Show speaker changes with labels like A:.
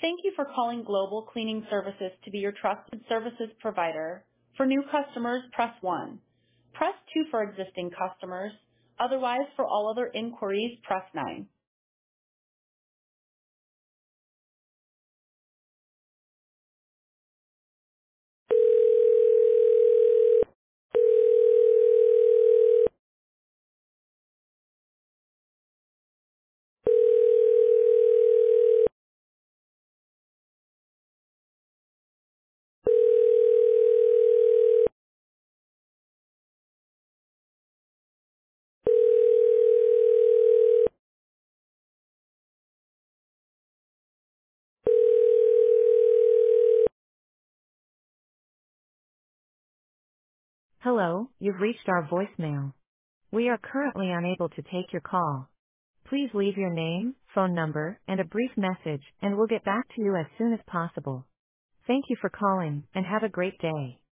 A: Thank you for calling Global Cleaning Services to be your trusted services provider. For new customers, press 1. Press 2 for existing customers. Otherwise, for all other inquiries, press 9. Hello, you've reached our voicemail. We are currently unable to take your call. Please leave your name, phone number, and a brief message, and we'll get back to you as soon as possible. Thank you for calling, and have a great day.